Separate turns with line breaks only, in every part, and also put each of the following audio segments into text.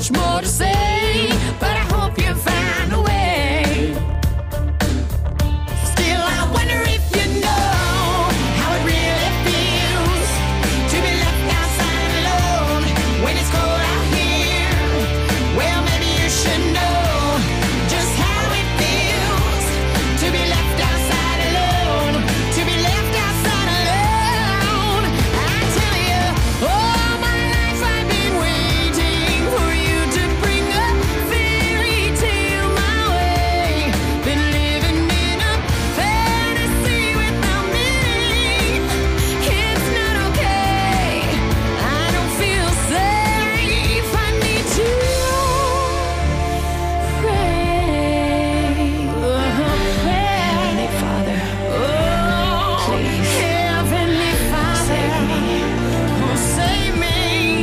much more to say, but I hope you find a way. Still, I wonder if you know how it really feels to be left outside alone when it's cold out here. Well, maybe you should know just how it feels to be left outside alone, to be left outside alone. I tell you, all my life I've been waiting for you to bring a fairy tale my way. Been living in a fantasy without meaning. It's not okay. I don't feel safe. I need to pray. Heavenly Father, please, Heavenly Father, save me. Oh, save me.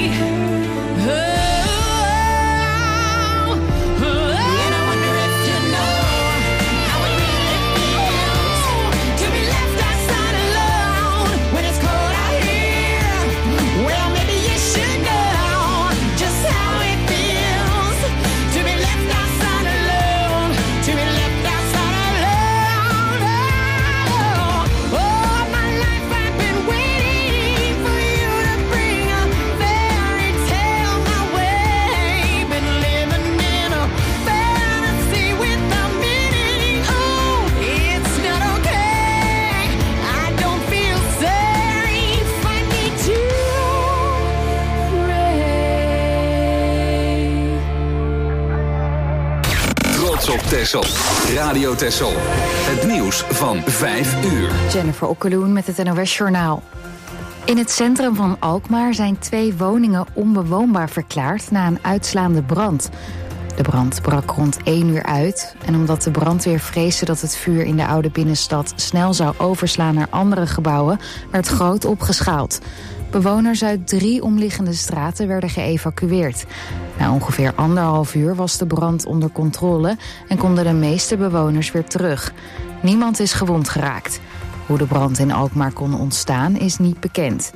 And I wonder if you know how it really feels to be left outside alone when it's cold out here. Well, maybe you should know just how it feels to be left outside alone, to be left outside alone. All my life I've been waiting for you to bring a fairy tale my way. Been living in a fantasy without meaning. Oh, it's not okay. I don't feel safe. I need to pray.
Trots op Texel. Radio Texel. Het nieuws van 5 uur.
Jennifer Okkeloen met het NOS-journaal. In het centrum van Alkmaar zijn 2 woningen onbewoonbaar verklaard na een uitslaande brand. De brand brak rond 1 uur uit en omdat de brandweer vreesde dat het vuur in de oude binnenstad snel zou overslaan naar andere gebouwen, werd groot opgeschaald. Bewoners uit 3 omliggende straten werden geëvacueerd. Na ongeveer 1,5 uur was de brand onder controle en konden de meeste bewoners weer terug. Niemand is gewond geraakt. Hoe de brand in Alkmaar kon ontstaan is niet bekend.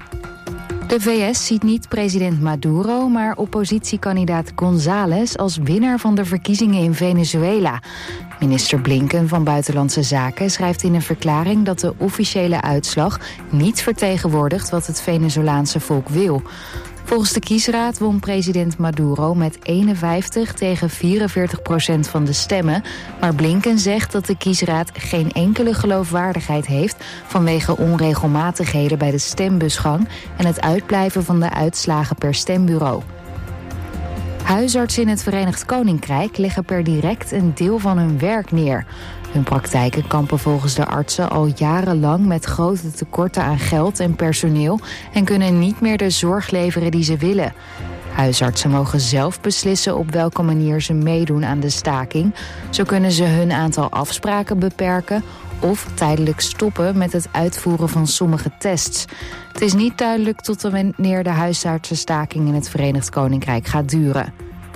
De VS ziet niet president Maduro, maar oppositiekandidaat González als winnaar van de verkiezingen in Venezuela. Minister Blinken van Buitenlandse Zaken schrijft in een verklaring dat de officiële uitslag niet vertegenwoordigt wat het Venezolaanse volk wil. Volgens de kiesraad won president Maduro met 51 tegen 44% van de stemmen. Maar Blinken zegt dat de kiesraad geen enkele geloofwaardigheid heeft vanwege onregelmatigheden bij de stembusgang en het uitblijven van de uitslagen per stembureau. Huisartsen in het Verenigd Koninkrijk leggen per direct een deel van hun werk neer. Hun praktijken kampen volgens de artsen al jarenlang met grote tekorten aan geld en personeel en kunnen niet meer de zorg leveren die ze willen. Huisartsen mogen zelf beslissen op welke manier ze meedoen aan de staking. Zo kunnen ze hun aantal afspraken beperken of tijdelijk stoppen met het uitvoeren van sommige tests. Het is niet duidelijk tot wanneer de huisartsenstaking in het Verenigd Koninkrijk gaat duren.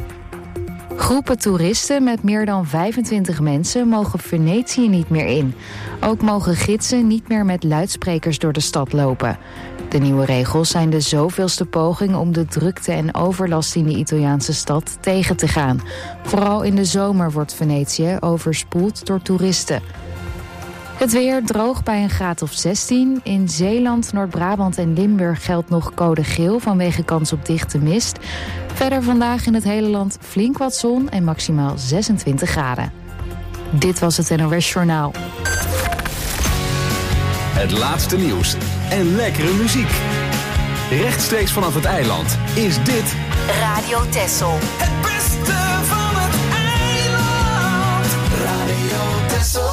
Groepen toeristen met meer dan 25 mensen mogen Venetië niet meer in. Ook mogen gidsen niet meer met luidsprekers door de stad lopen. De nieuwe regels zijn de zoveelste poging om de drukte en overlast in de Italiaanse stad tegen te gaan. Vooral in de zomer wordt Venetië overspoeld door toeristen. Het weer droog bij een graad of 16. In Zeeland, Noord-Brabant en Limburg geldt nog code geel vanwege kans op dichte mist. Verder vandaag in het hele land flink wat zon en maximaal 26 graden. Dit was het NOS Journaal.
Het laatste nieuws en lekkere muziek. Rechtstreeks vanaf het eiland is dit
Radio Texel.
Het beste van het eiland. Radio Texel.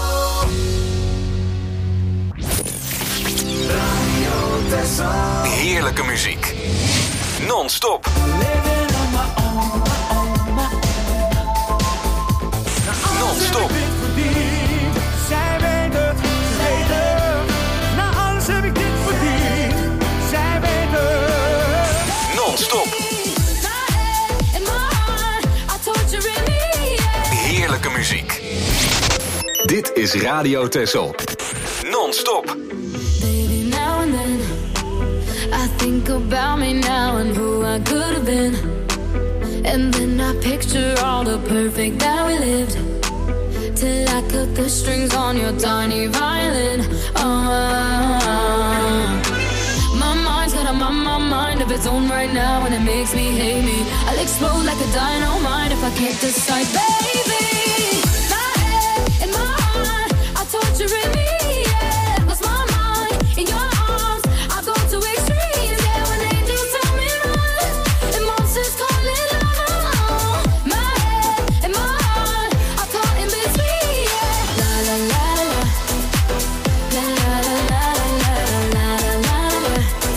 Radio Texel.
heerlijke muziek. Non-stop. Non-stop.
Zij weet het, na alles heb ik dit verdiend. Zij weet het.
Non-stop. Heerlijke muziek. Dit is Radio Texel. Non-stop.
Baby, now and then I think about me now and who I could have been.
And then I picture all the perfect that we lived, till I cut the strings on your tiny violin. My mind's got a mind of its own right now, and it makes me hate me. I'll explode like a dynamite if I can't decide, baby. My head and my heart are torturing me. Yeah, lost my mind in your arms. I go to extremes. Yeah, when angels tell me run, and monsters call it love. My head and my heart are caught in between. Yeah, la la la la la la la la la la la la.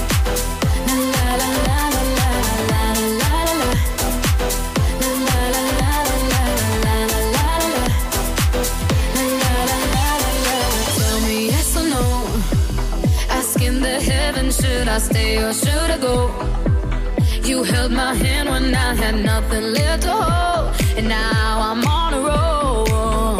Should I stay or should I go? You held my hand when I had nothing left to hold, and now I'm on a roll.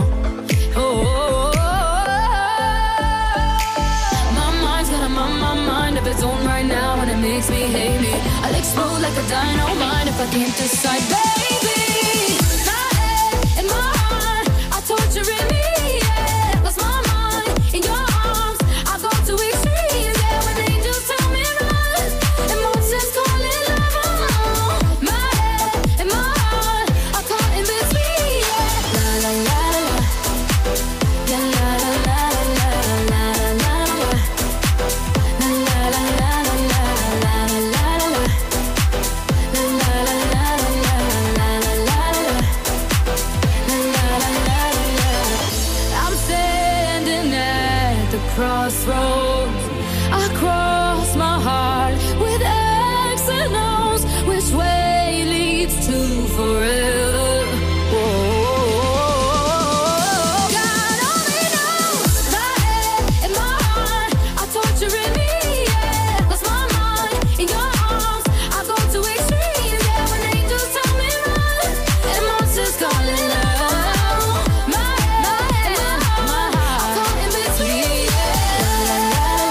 My mind's got a mind of its own right now, and it makes me hate me. I'll explode like a dynamite if I can't decide, baby. My head and my heart are torturing me. Yeah, lost my mind in your arms. I go to extremes. Yeah, when angels tell me run, and monsters call it love. My head and my heart are caught in between. Yeah, la la la la la la la la la la la. I'm standing at the crossroads. I cross my heart with X and O's. Which way leads to forever? God only knows. My head and my heart are torturing me. Yeah, lost my mind in your arms. I go to extremes. Yeah, when angels tell me run, and monsters call it love. My head and my heart are caught in between. Yeah, la la la.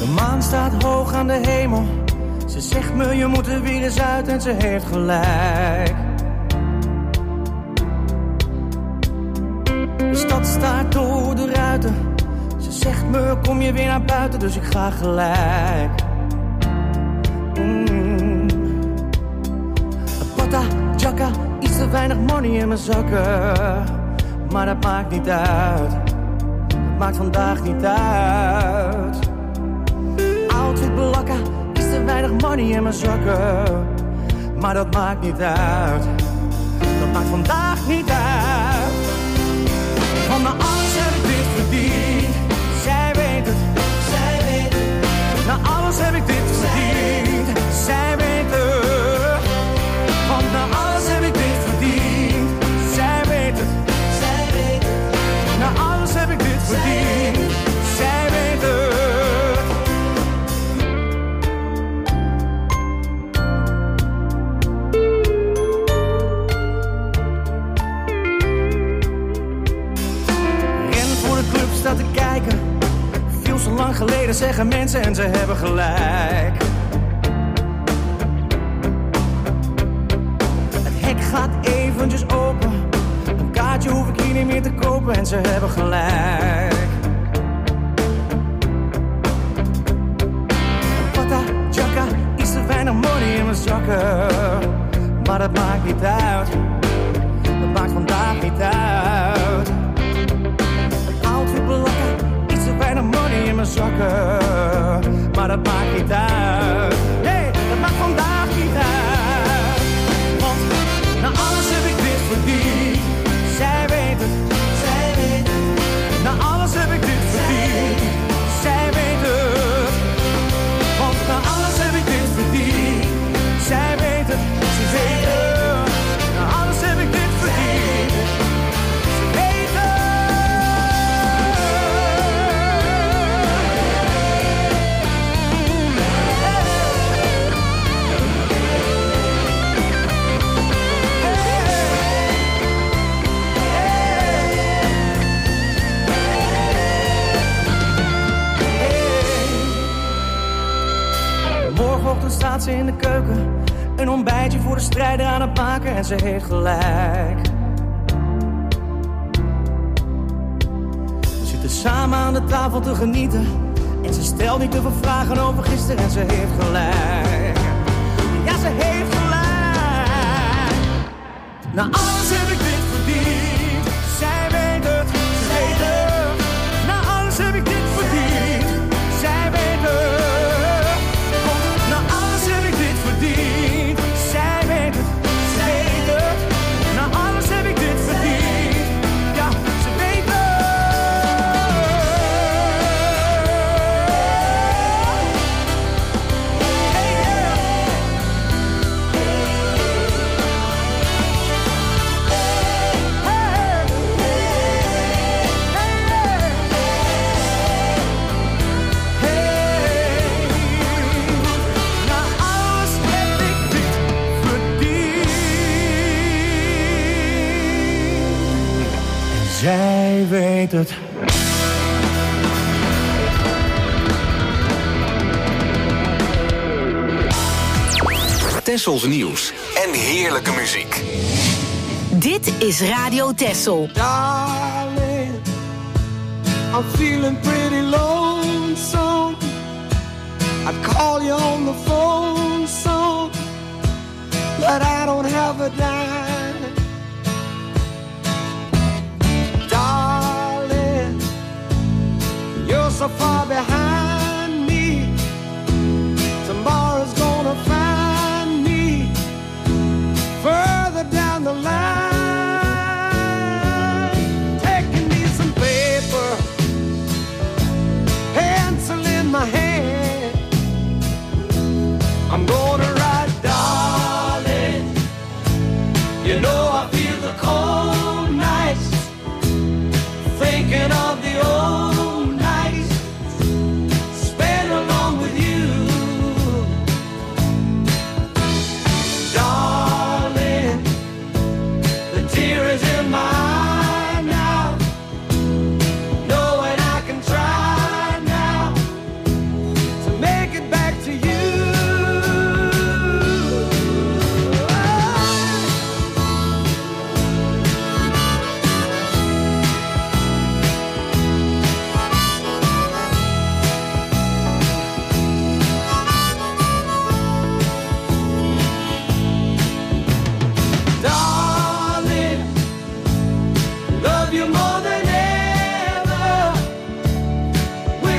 De maan staat hoog aan de hemel. Ze zegt me je moet er weer eens uit en ze heeft gelijk. De stad staart door de ruiten. Ze zegt me kom je weer naar buiten, dus ik ga gelijk. Pata, jacka, iets te weinig money in mijn zakken. Maar dat maakt niet uit. Dat maakt vandaag niet uit. Outfit belakka, iets te weinig money in mijn zakken. Maar dat maakt niet uit. Dat maakt vandaag niet uit. Want na alles heb ik dit verdiend. Zij weet het, zij weet het. Na alles heb ik dit verdiend. Zij weet het. Want na alles heb ik dit verdiend. Zij weet het, zij weet het. Na alles heb ik dit verdiend. Zij weet het. Staat te kijken. Veel zo lang geleden zeggen mensen en ze hebben gelijk. Het hek gaat eventjes open. Een kaartje hoef ik hier niet meer te kopen en ze hebben gelijk. Pata, jacka, iets te weinig money in mijn zakken. Maar dat maakt niet uit. Dat maakt vandaag niet uit. Iets te weinig money in mijn zakken. Maar dat maakt niet uit. Nee, dat maakt vandaag niet uit. Want na alles heb ik dit verdiend. Zij weet het, zij weet het. Na alles heb ik dit verdiend. Zij weet het. Want na alles heb ik dit verdiend. Zij weet het, ze weet het. Na alles heb ik dit verdiend. Ze weet het. Morgenochtend staat ze in de keuken. Een ontbijtje voor de strijder aan het maken en ze heeft gelijk. We zitten samen aan de tafel te genieten. En ze stelt niet te veel vragen over gisteren en ze heeft gelijk. Ja, ze heeft gelijk. Na alles heb ik dit verdiend. Zij weet het, ze weet het. Na alles heb ik dit verdiend. Zij weet het. Na alles heb ik dit verdiend. Zij weet het, ze weet het. Na alles heb ik dit verdiend. Ja, ze weet het. Hey, yeah. Zij weet het.
Tessels nieuws en heerlijke muziek.
Dit is Radio Tessel.
Darling, I'm feeling pretty lonesome. I'd call you on the phone some, but I don't have a dime. Darling, you're so far behind me. Tomorrow's gonna find me further down the line. Taking me some paper, pencil in my hand. I'm gonna write, darling, you know I feel the cold nights, thinking of the old nights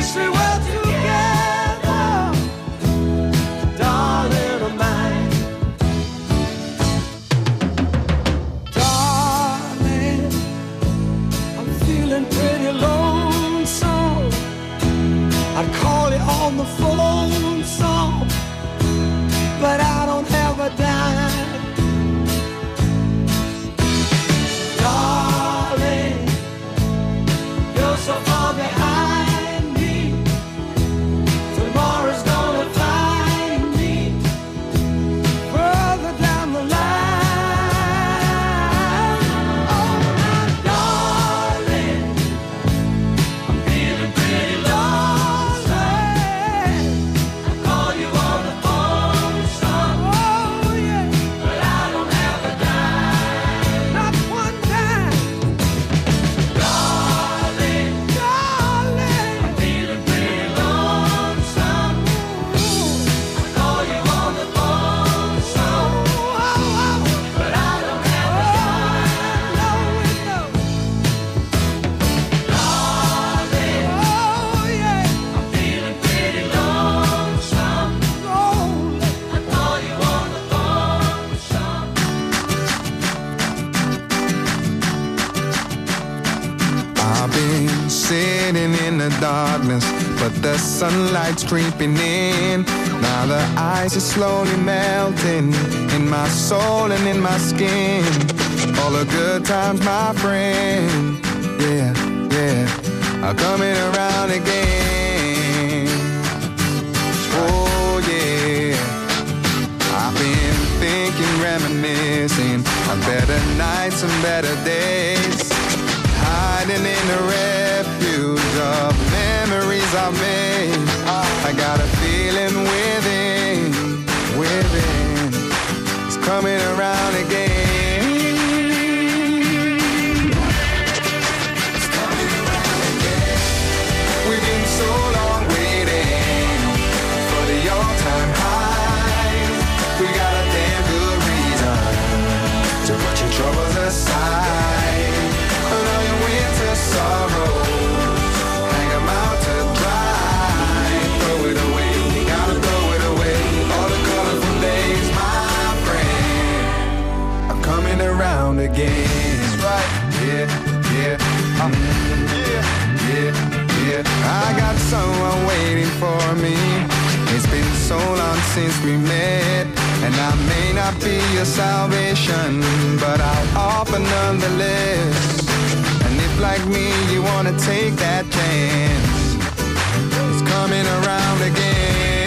wish we were together, darling of mine. Darling, I'm feeling pretty lonesome. I'd call you on the phone some, but I don't have a dime. Darling, you're so far behind me. Tomorrow's gonna find me further down the line. Oh, my darling, I'm feeling pretty lonesome. I call you on the phone some, oh yeah, but I don't have a dime, not one dime. Darling, darling, I'm feeling pretty lonesome. I call you on the phone some, but I don't have a dime. No, no. Darling, oh yeah, I'm feeling pretty lonesome. I call you on the phone some.
I've been sitting in the darkness, but the sunlight's creeping in. Now the ice is slowly melting in my soul and in my skin. All the good times, my friend, yeah, yeah, are coming around again. Oh yeah, I've been thinking, reminiscing of better nights and better days, hiding in the refuge of memories I've made. I got a feeling within, it's coming around again. It's coming around again. We've been so long waiting for the all-time high. We got a damn good reason to put your troubles aside. Put all your winter sorrows, hang 'em out to dry. Throw it away, gotta throw it away. All the colorful days, my friend, are coming around again. That's right, yeah, yeah, yeah, yeah. I got someone waiting for me. It's been so long since we met, and I may not be your salvation, but I'll offer nonetheless. And if like me you wanna take that chance, it's coming around again.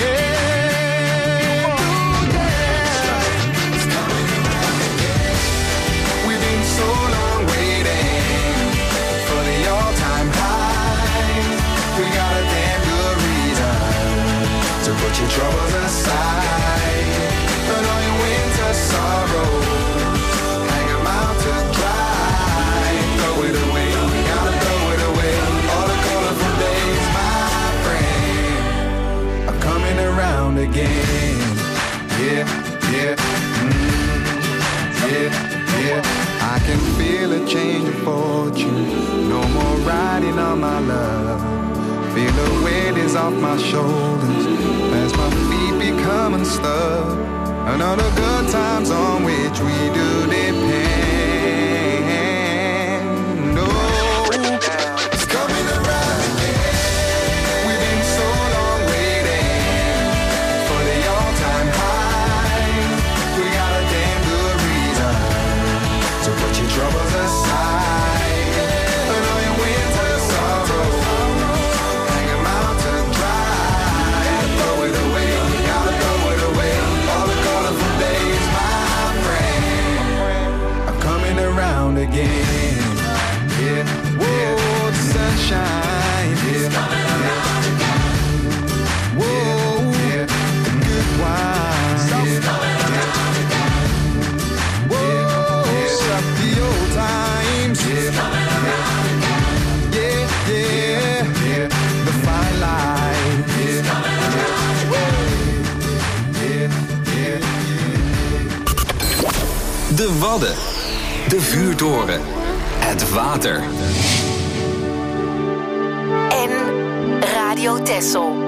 Ooh, yeah. It's coming around again. We've been so long waiting for the all-time high. We got a damn good reason to put your troubles aside. Put all your winter sorrows, hang 'em out to dry. Throw it away, gotta throw it away. All the colorful days, my friend, are coming around again. Yeah, yeah, yeah, yeah. I can feel a change of fortune. No more riding on my love. Feel the weight is off my shoulders as my feet become unstuck. And all the good times on which we do depend. Oh, it's coming around again. We've been so long waiting for the all-time high. We got a damn good reason to put your troubles aside. Put all your winter sorrows, hang 'em out to dry. Throw it away, gotta throw it away. All the colorful days, my friend, are coming around again. Yeah, yeah. Whoa, the sunshine. Yeah, yeah. Whoa, yeah. The good wine. Yeah, yeah. Whoa, yeah. The old times. Yeah, yeah, yeah, yeah. The fine line. Yeah, yeah, yeah, yeah.
De Wadden. De vuurtoren. Het water.
En Radio Radio Texel.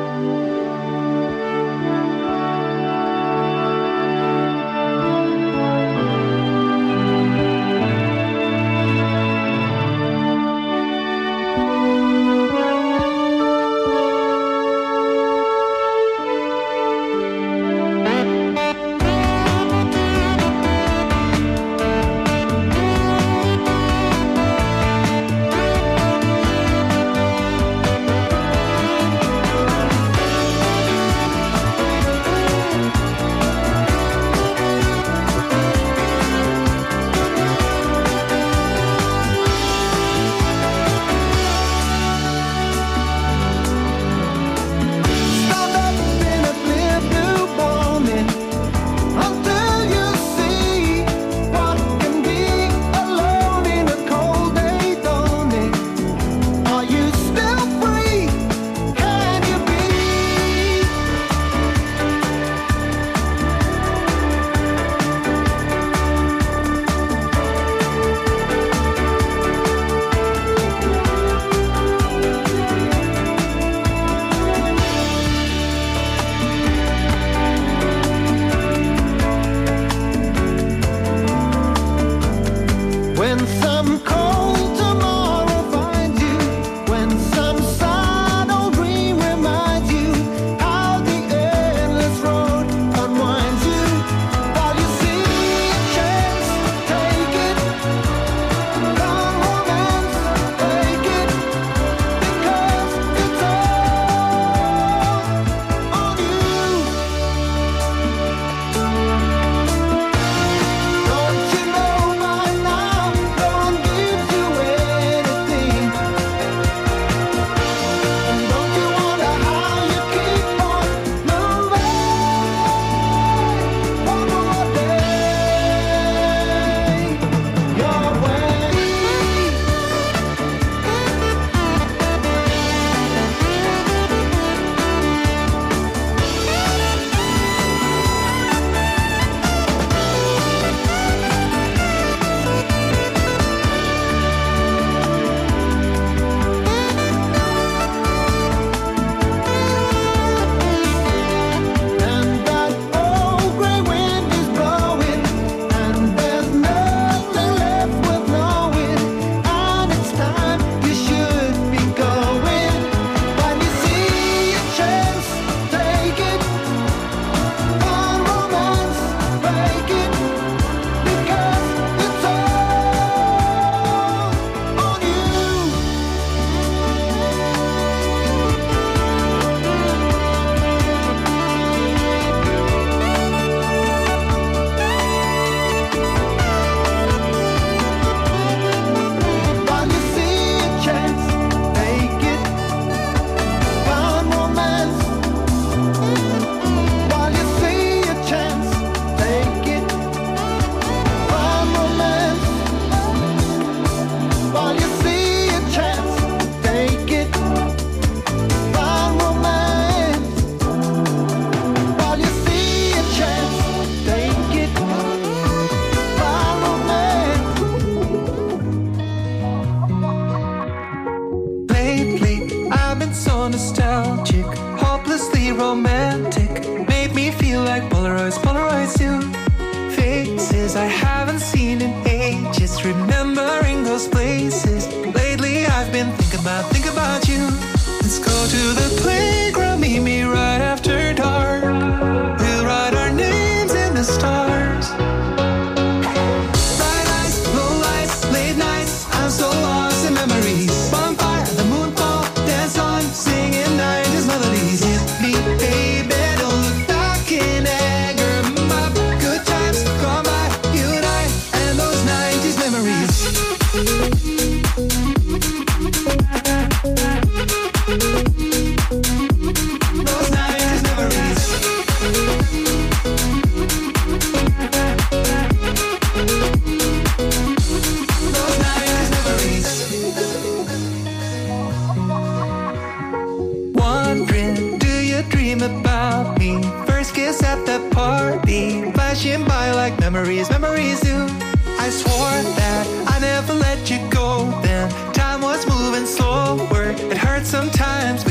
Memories do. I swore that I never let you go. Then time was moving slower. It hurt sometimes. We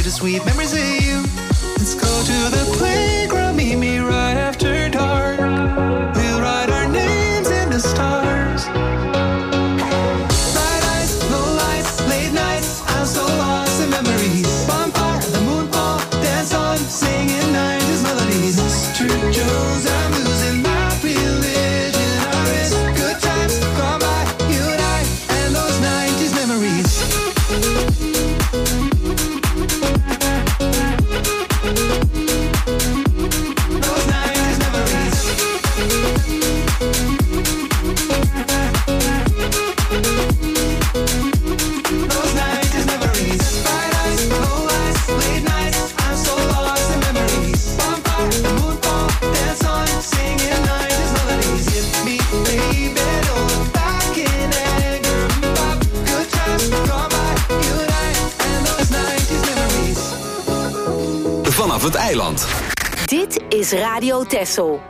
the sweet memories of you. Let's go to the playground, meet me right after dark. We'll write our names in the stars. Bright eyes, low lights, late nights, I'm so lost in memories. Bonfire, the moon ball, dance on, singing 90s melodies. Mr. Jones, I'm losing my religion. I miss good times gone by, you and I, and those 90s memories. Those 90s memories. Those 90s memories. Bright eyes, low lights, late nights, I'm so lost in memories. Bonfire, the moon ball, dance on, singing 90s melodies. Hit me, baby, don't look back in anger. Pop, good times gone by, you and I, and those 90s memories.
Vanaf het eiland.
Dit is Radio Texel.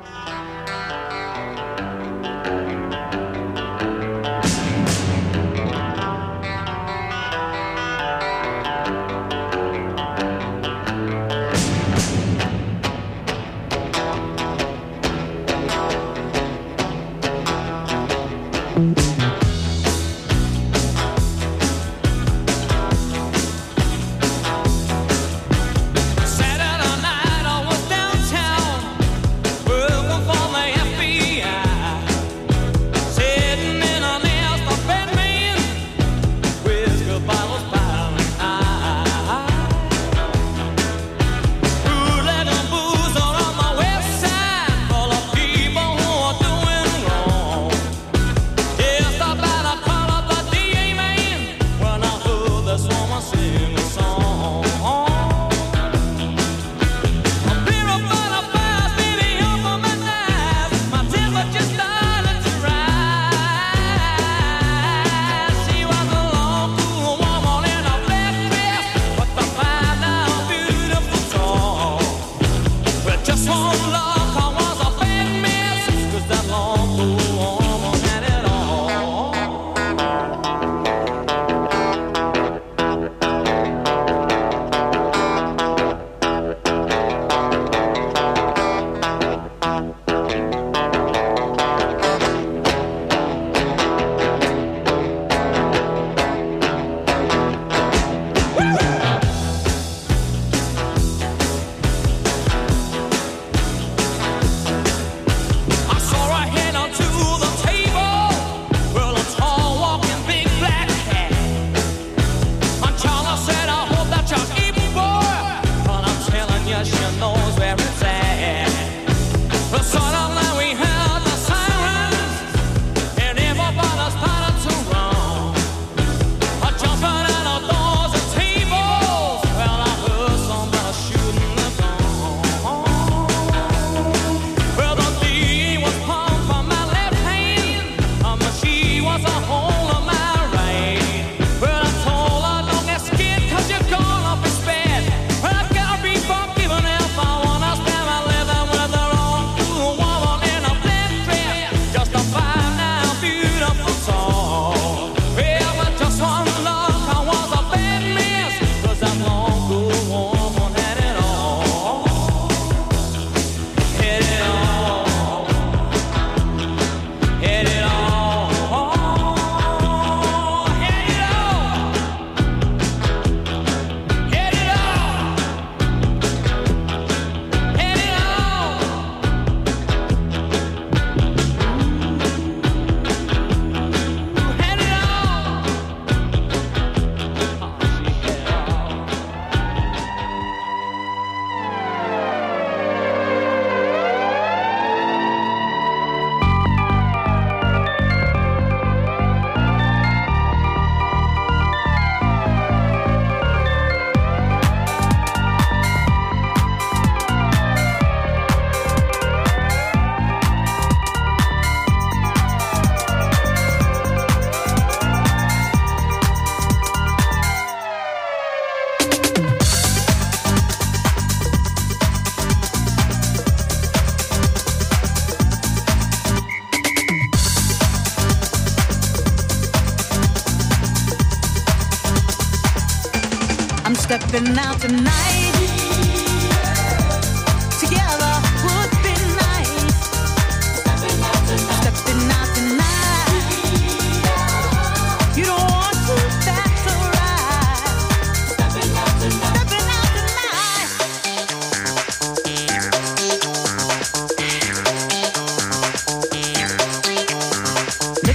Saturday night I was downtown. Well,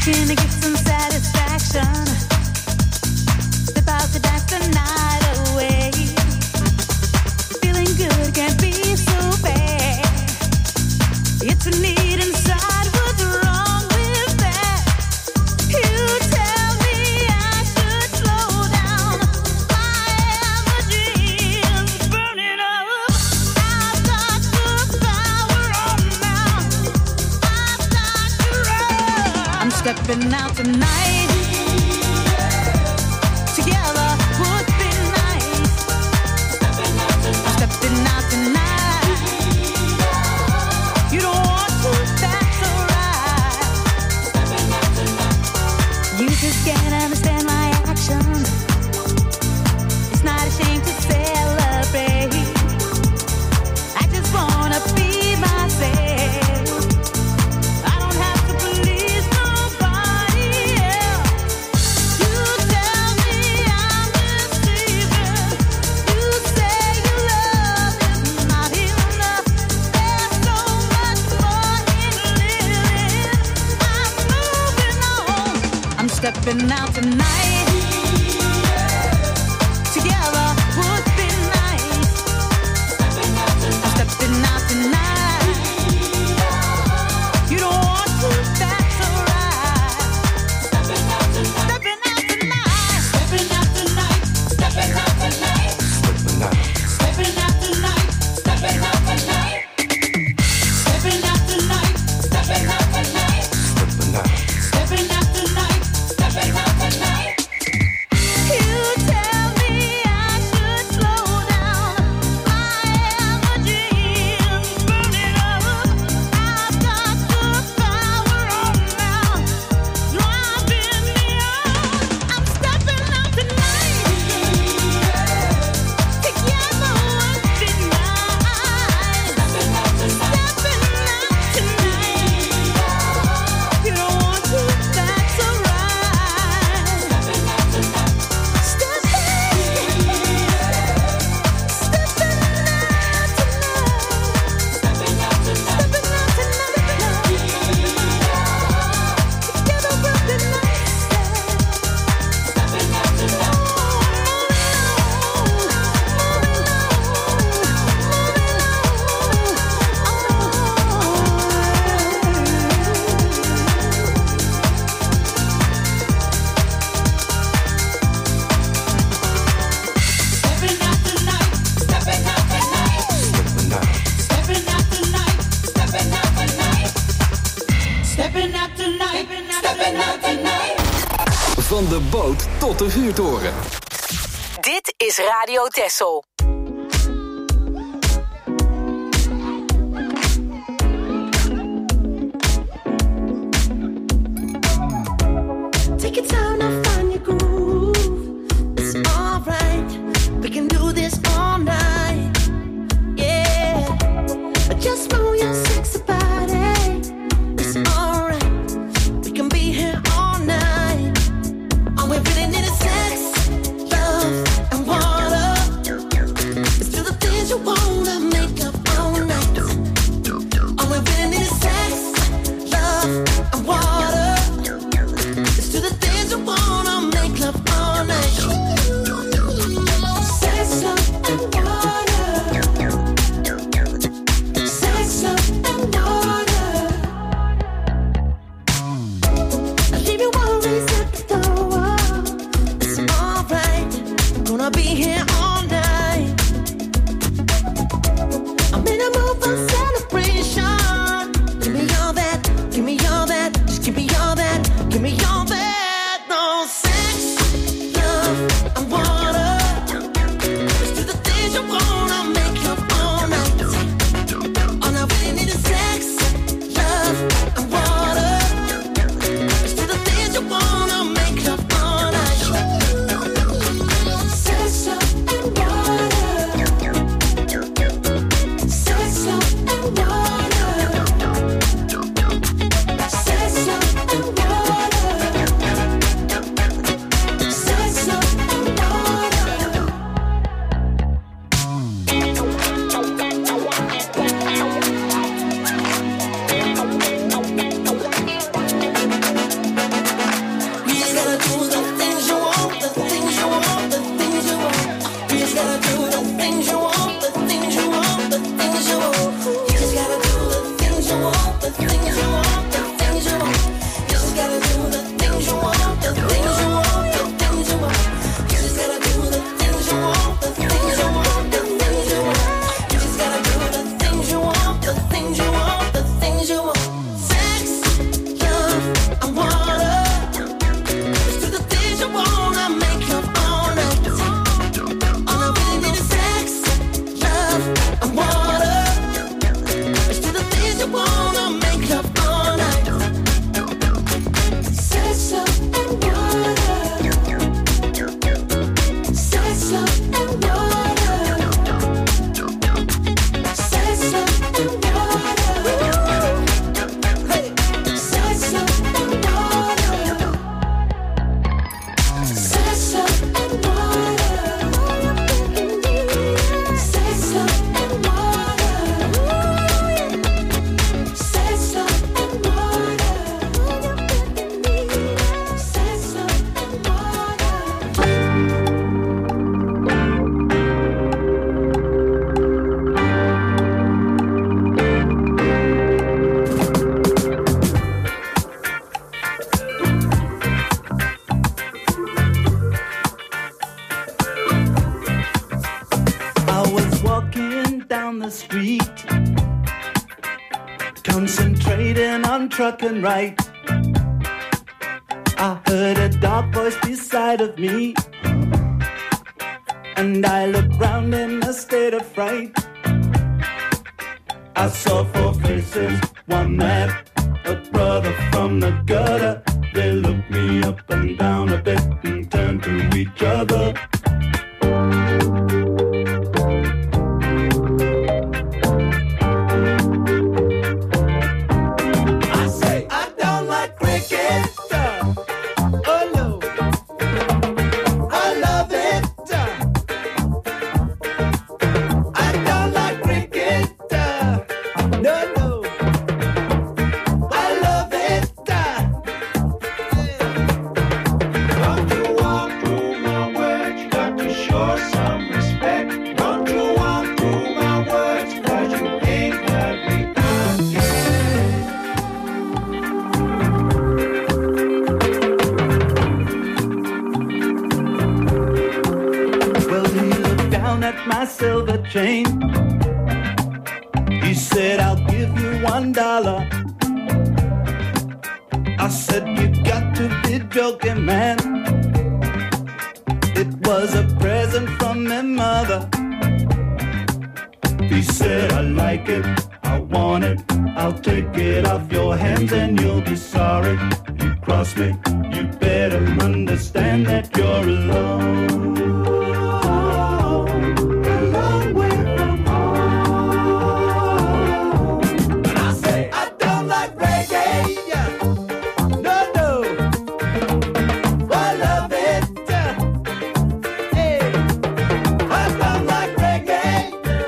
Looking to get some satisfaction. Step out to dance the night away. Feeling good can't be so bad. It's a need inside. What's wrong with that? You tell me I should slow down. My energy is burning up. I've got the power on now. I've got to run. I'm stepping out tonight. Together would be nice. Stepping out tonight. You don't want to, that's alright. You just can't understand my action. It's not a shame to celebrate. I just wanna be myself. I don't have to please nobody else. You tell me I'm deceiving. You say your love is not enough. There's so much more in living. I'm moving on. I'm stepping out tonight. Together would be nice. I'm stepping out tonight. You don't want to, that's alright. Stepping out tonight. Stepping out tonight. Stepping out tonight. Stepping out tonight. Stepping out tonight. Stepping out tonight. Stepping out tonight. Stepping out tonight. Stepping out tonight. Stepping out tonight. You tell me I should slow down. My energy is burning up. I've got the power on now, driving me on. I'm stepping out tonight. Together would be nice. Stepping out tonight. You don't want to, that's alright. Stepping out tonight. Stepping out tonight. Together we'll be nice. Stepping out tonight. Stepping out tonight. Stepping out tonight. Stepping out tonight. Stepping out tonight. Stepping out tonight. Stepping out tonight.
Van de boot tot de vuurtoren.
Dit is Radio Texel.
Take your time to find your groove. It's alright. We can do this all night. Yeah. Just move your sexy body. It's alright. We can be here all night. All we really need is sex, love, and water.
down the street, concentrating on trucking right. I heard a dark voice beside of me, and I looked round in a state of fright. I saw 4 faces, one man, a brother from the gutter. They looked me up and down a bit and turned to each other. I say I don't like cricket. Oh no, I love it. I don't like cricket. No, no, I love it. Don't you walk through my words, you got to show some respect. Don't you walk through my words, 'cause you ain't heard me out yet. Well, he looked down at my silver chain. He said, I'll give you $1. I said, you got to be joking, man. It was a present from my mother. He said, I like it, I want it, I'll take it off your hands and you'll be sorry. You cross me, you better understand that you're alone. A long way from home. And I say, I don't like reggae. No, no, I love it. Hey, I don't like reggae.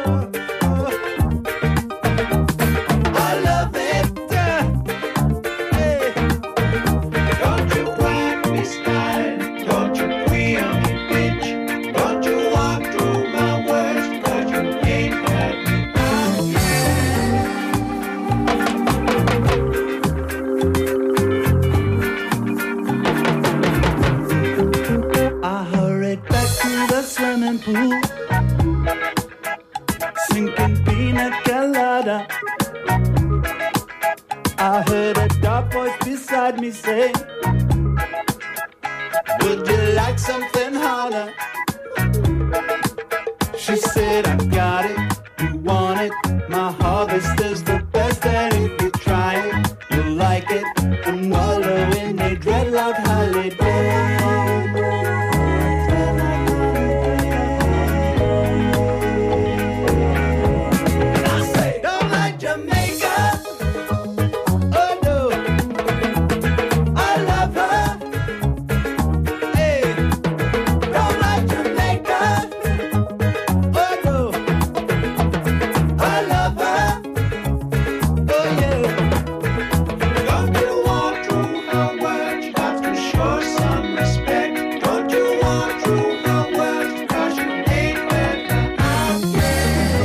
I love it. Hey, don't you whack me style, don't you queer me bitch, don't you walk through my words, 'cause you ain't heard me out yet. I hurried back to the swimming pool, sinking pina colada. I heard a dark voice beside me say, would you like something harder? She said, I got it, you want it, my harvest is the best, and if you try it, you'll like it, and wallow in a dreadlock holiday. And I say, don't like Jamaica. Oh no, I love her. Hey, don't like Jamaica. Oh no, I love her. Oh yeah. Don't you walk through my words, you got to show some respect. Don't you walk through my words, 'cause you ain't heard me out yet.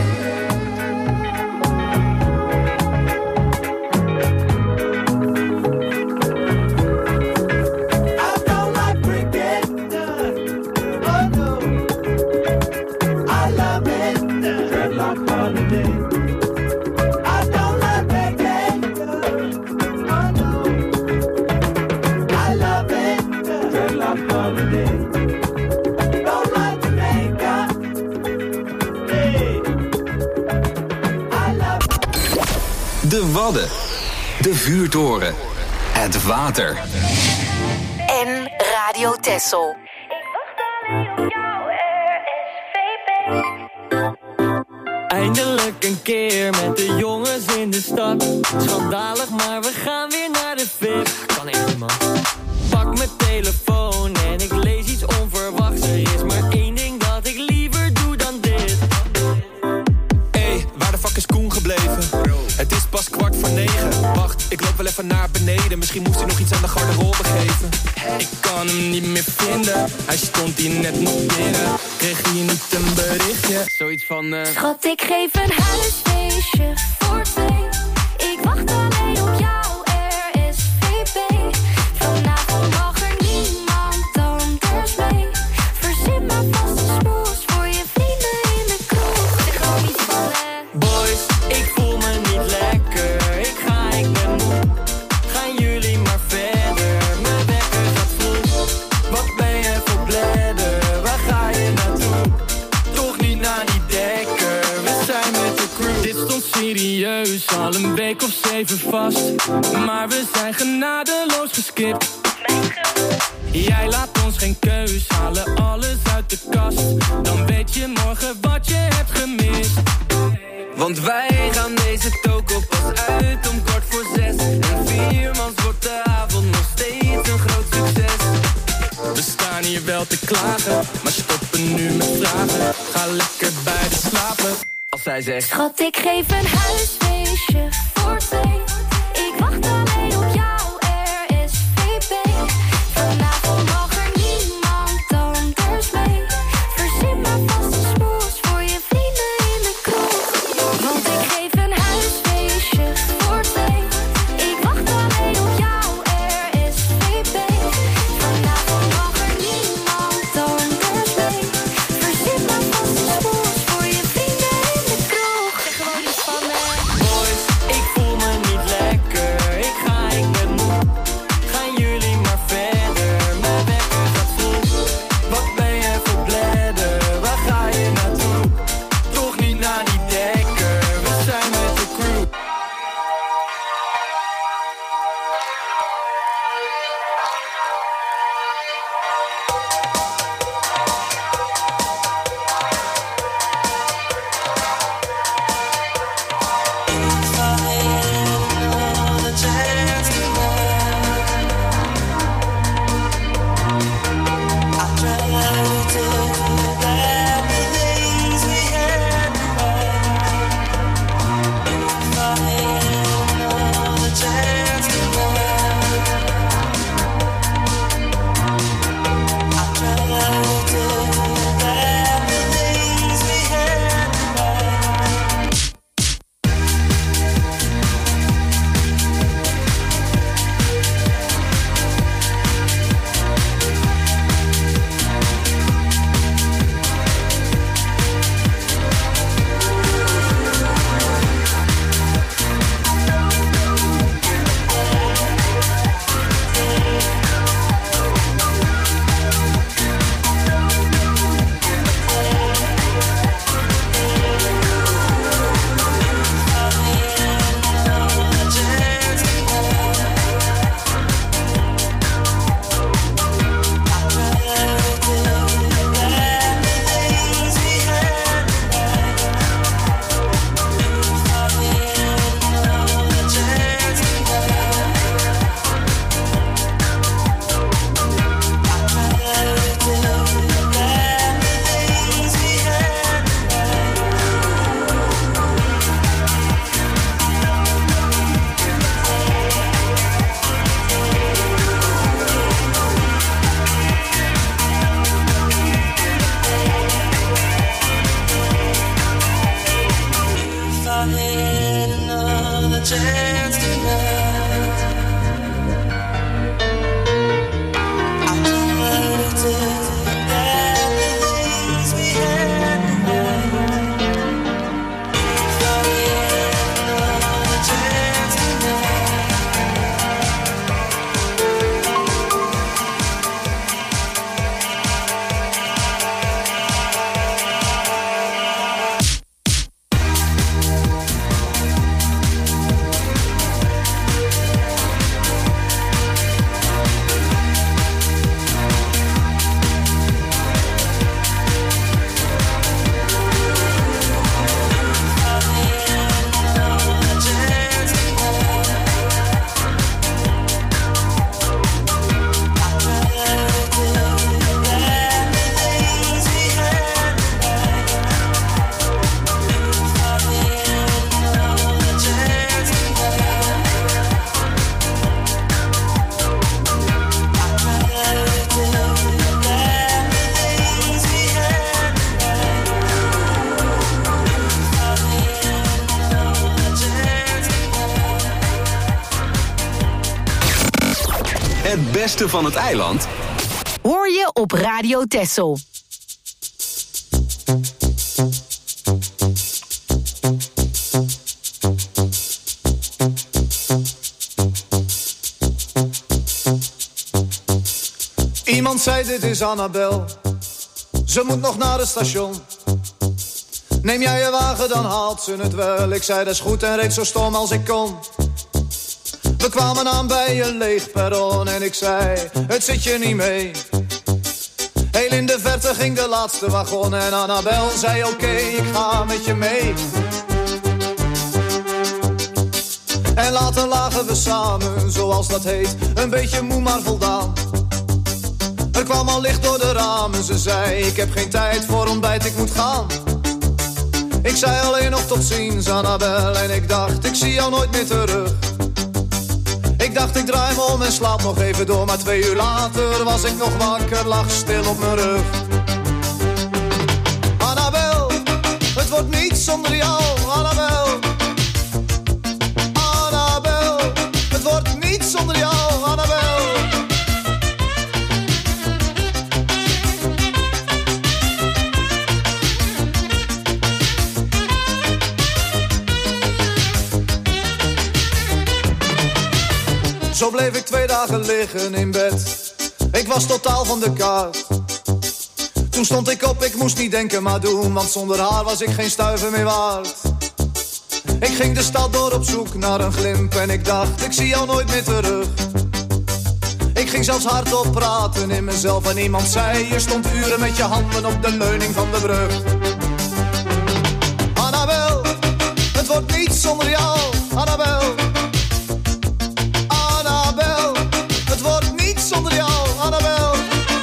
I don't like cricket. Oh no, I love it. Dreadlock holiday. I don't like reggae. Oh no, I love it. Dreadlock holiday. Don't like Jamaica. Hey, I love
De Wadden. De vuurtoren. Het water.
En Radio Texel.
Eindelijk een keer met de jongens in de stad. Schandalig, maar we gaan weer naar de VIP. Kan echt niet, man. Pak mijn telefoon en ik lees iets onverwachts. Er is maar één ding dat ik liever doe dan dit.
Hey, waar de fuck is Koen gebleven? Het is pas 8:45. Wacht, ik loop wel even naar beneden. Misschien moest hij nog iets aan de garderobe geven. Ik kan hem niet meer vinden. Hij stond hier net nog binnen. Kreeg hier niet een berichtje? Zoiets van
Schat, ik geef een huisfeestje voor 2. Ik wacht alleen op jou, RSVP. Vanavond mag er niemand anders mee. Verzin maar vast een smoes voor je vrienden in de kroeg. Zeg gewoon iets van
serieus, al een week of 7 vast. Maar we zijn genadeloos geskipt. Jij laat ons geen keus, halen alles uit de kast. Dan weet je morgen wat je hebt gemist.
Want wij gaan deze toko pas uit om 5:45. En 4 mans wordt de avond nog steeds een groot succes.
We staan hier wel te klagen, maar stoppen nu met vragen. Ga lekker bij de slapen.
Als zij zegt:
Schat, ik geef een huisfeestje voor 2. Ik wacht alleen op jou, RSVP. Vanavond mag er niemand anders mee. Verzin maar vast een smoes voor je vrienden in de kroeg. Want ik geef een huisfeestje voor 2. Ik wacht alleen op jou, RSVP. Vanavond mag er niemand anders mee. Verzin maar vast een smoes voor je vrienden in de kroeg. Zeg gewoon iets van
Boys, ik voel me niet lekker. Ik ben moe. Gaan jullie maar verder. Mijn wekker gaat vroeg. Wat ben je voor bladder? Waar ga je naartoe? Toch niet naar die dekker. We zijn met de crew.
Het beste van het eiland
hoor je op Radio Texel.
Iemand zei dit is Annabel, ze moet nog naar het station. Neem jij je wagen, dan haalt ze het wel. Ik zei dat is goed en reed zo stom als ik kon. We kwamen aan bij een leeg perron en ik zei, het zit je niet mee. Heel in de verte ging de laatste wagon en Annabel zei oké, ik ga met je mee. En later lagen we samen, zoals dat heet, een beetje moe maar voldaan. Er kwam al licht door de ramen, ze zei, ik heb geen tijd voor ontbijt, ik moet gaan. Ik zei alleen nog tot ziens, Annabel, en ik dacht, ik zie jou nooit meer terug. Ik dacht, ik draai me om en slaap nog even door, maar 2 uur later was ik nog wakker, lag stil op mijn rug. Annabel, het wordt niet zonder jou, Annabel. Annabel, het wordt niet zonder jou, Annabel. Zo bleef ik 2 dagen liggen in bed. Ik was totaal van de kaart. Toen stond ik op, ik moest niet denken maar doen, want zonder haar was ik geen stuiver meer waard. Ik ging de stad door op zoek naar een glimp en ik dacht, ik zie jou nooit meer terug. Ik ging zelfs hardop praten in mezelf en iemand zei, je stond uren met je handen op de leuning van de brug. Annabel, het wordt niet zonder jou, Annabel. Het wordt niet zonder jou, Annabel.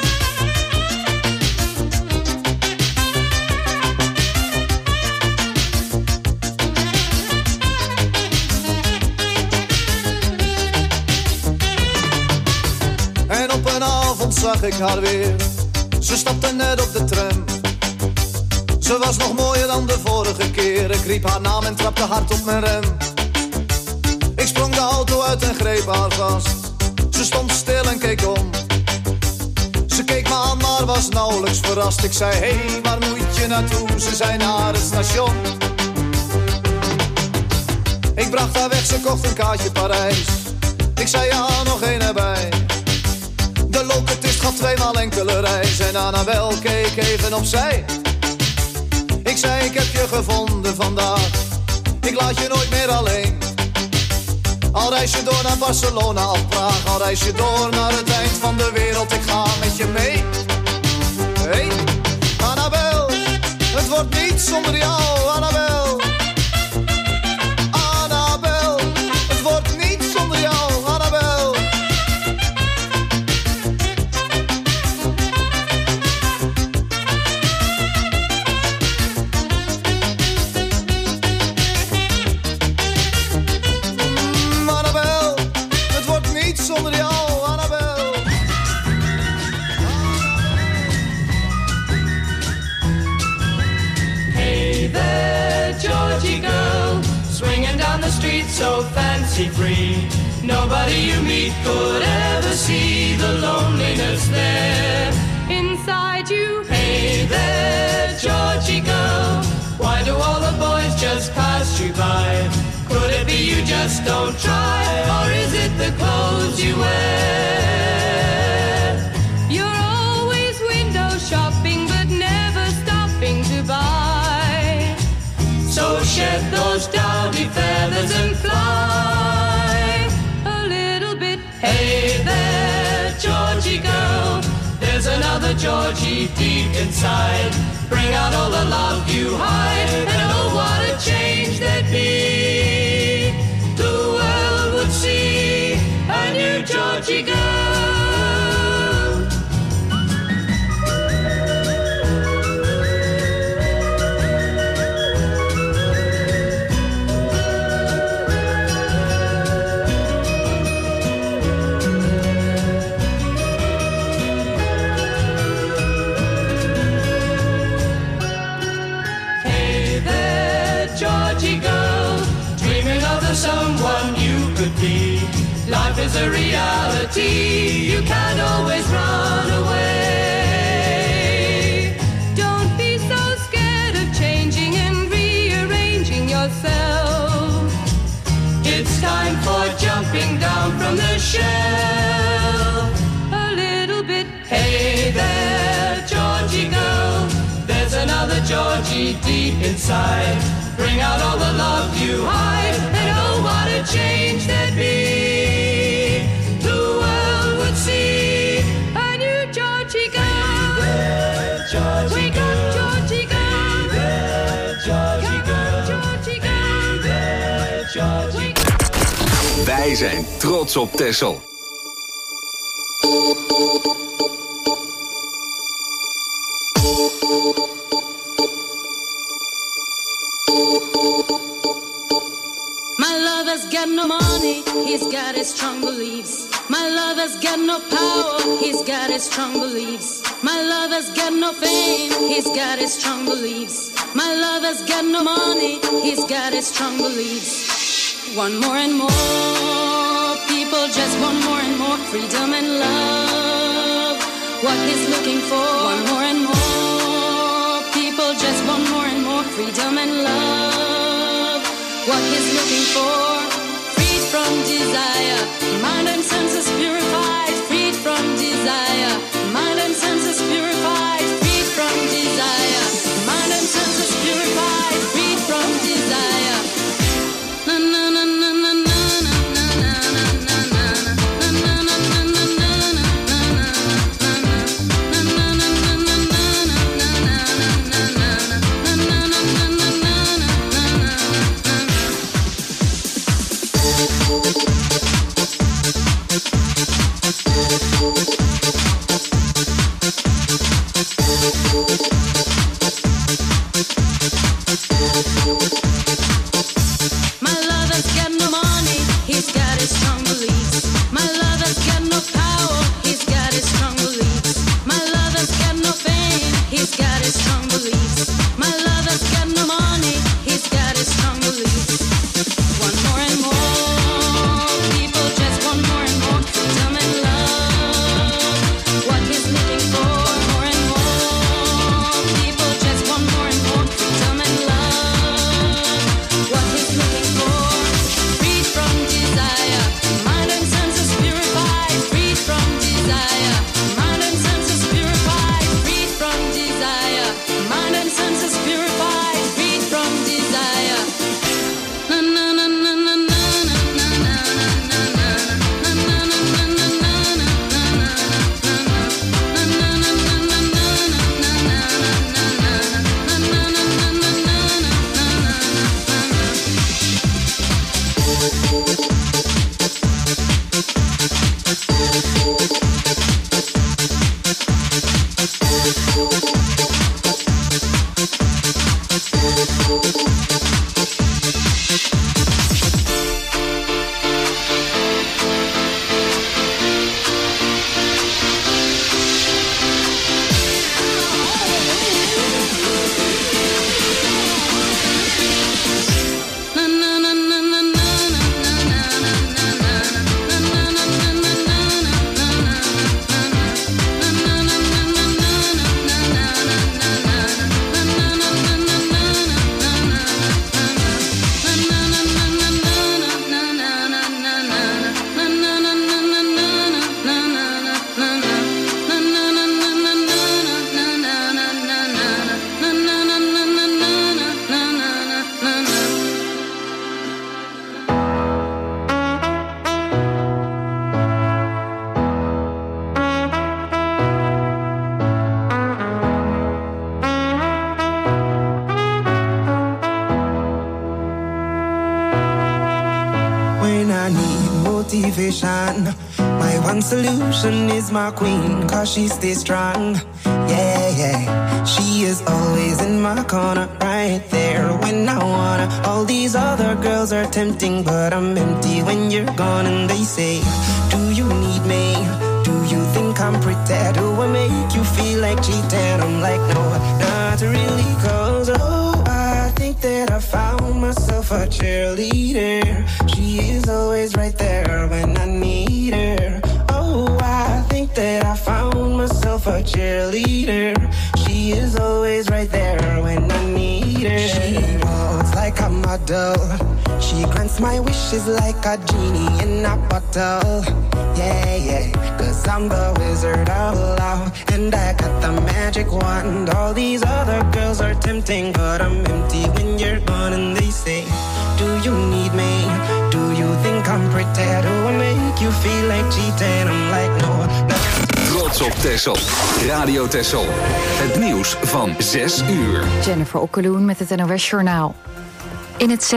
En op een avond zag ik haar weer. Ze stapte net op de tram. Ze was nog mooier dan de vorige keer. Ik riep haar naam en trapte hard op mijn rem. Ik sprong de auto uit en greep haar vast. Ze stond stil en keek om. Ze keek me aan, maar was nauwelijks verrast. Ik zei, hey, waar moet je naartoe? Ze zei, naar het station. Ik bracht haar weg, ze kocht een kaartje Parijs. Ik zei, ja, nog 1 erbij. De loketist gaf 2 maal enkele reis. En Annabel keek even opzij. Ik zei, ik heb je gevonden vandaag. Ik laat je nooit meer alleen. Al reis je door naar Barcelona of Praag, al reis je door naar het eind van de wereld, ik ga met je mee. Hey, Annabel, het wordt niet zonder jou, Annabel. Annabel, het wordt niet zonder jou, Annabel. Zonder jou, Annabel.
Hey there, Georgie girl, swinging down the street so fancy-free. Nobody you meet could ever see the loneliness there inside you. Hey there, Georgie girl, why do all the boys just pass you by? Could it be you just don't try, or is it the clothes you wear?
You're always window shopping, but never stopping to buy.
So shed those dowdy feathers and fly
a little bit.
Hey there, Georgie girl, there's another Georgie deep inside. Bring out all the love you hide, and oh, what a change there'd be. The world would see a new Georgie girl. Georgie girl, dreaming of the someone you could be. Life is a reality, you can't always run away.
Don't be so scared of changing and rearranging yourself.
It's time for jumping down from the shelf.
A little bit.
Hey there, Georgie girl, there's another Georgie deep, deep inside. Bring out all the love you hide, and oh, what a change there'd be. The world would see a new Georgie girl. Wake up, Georgie girl. Georgie girl. Georgie girl. Wake up.
Wij zijn trots op Texel.
My lover's got no money, he's got his strong beliefs. My lover's got no power, he's got his strong beliefs. My lover's got no fame, he's got his strong beliefs. My lover's got no money, he's got his strong beliefs. Want more and more, people just want more and more freedom and love. What he's looking for, want more and more, people just want more and more freedom and love. What he's looking for, freed from desire, mind and senses purified, freed from desire, mind and senses purified, freed from desire, mind and senses purified, freed from desire. Na na na na na na na na na na My lover's got no money, he's got his strong beliefs. My lover's got no power, he's got his strong beliefs. My lover's got no fame, he's got his strong beliefs. My lover's got no money, he's got his strong beliefs. Want more and more, people just want more and more freedom and love. What he's looking for, more and more, people just want more and more freedom and love. What he's looking for, freed from desire, mind and senses purified, freed from desire, mind and senses purified, freed from desire, mind and senses purified, freed from desire. Na na na na na na na na na na na
When I need motivation, my one solution is my queen, cause she stays strong. Yeah, yeah, she is always in my corner, right there when I wanna. All these other girls are tempting, but I'm empty when you're gone. And they say, do you need me? Do you think I'm pretty? Do I make you feel like cheating? I'm like, no, not really, cause oh, I think that I found myself a cheerleader. She is always right there when I need her. Oh, I think that I found myself a cheerleader. She is always right there when I need her. She walks like like a model. She grants my wishes like a genie in a bottle. Yeah, yeah, 'cause I'm the wizard of love, and I got the magic wand. All these other girls are tempting, but I'm empty when you're gone. And they say, do you need me? Do you think I'm pretty? Do I make you feel like cheating? I'm like, no.
Trots op Texel. Radio Texel. Het nieuws van 6 uur.
Jennifer Okkeloen met het NOS Journaal. In het